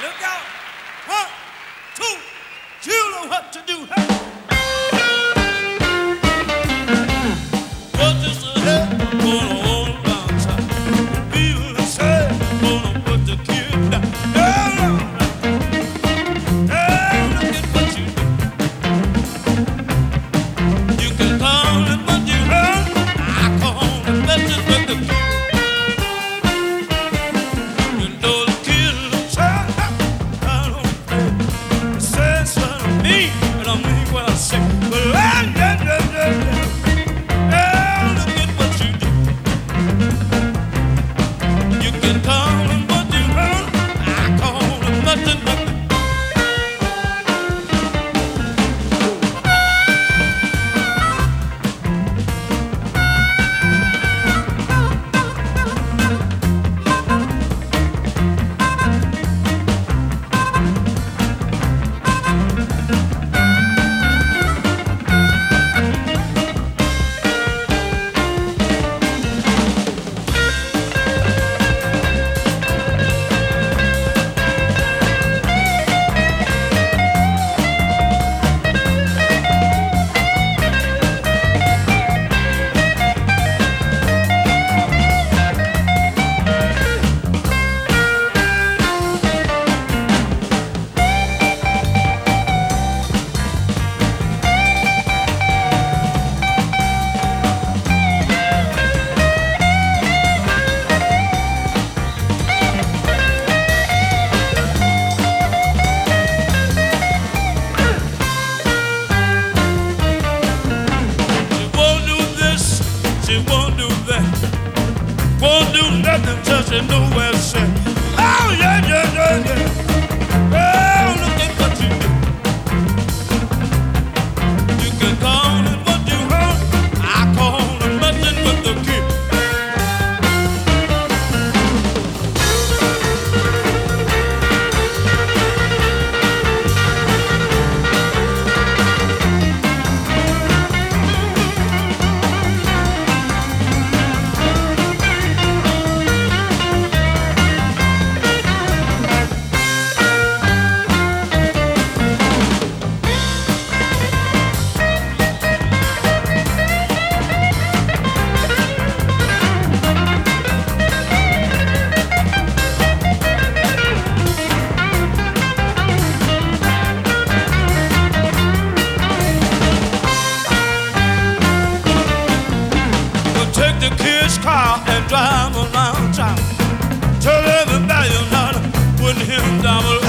Look out. 1, 2, you know what to do. Hey. What is the hell going on around town? People say, gonna put the kid down. Hey, look at what you do. You can call it what you heard. I call it messing with the kid. You know the kid looks out. I don't play. It says what I mean, and I mean what I say. But look at what you do. You can call it what you heard. I call it nothing but the she won't do that, won't do nothing till she know where to say. Oh yeah, yeah, yeah, yeah. Oh, look at what you do. You can call it what you heard. I call it messing with the kid. Take the kid's car and drive around town. Tell everybody you're not putting him down.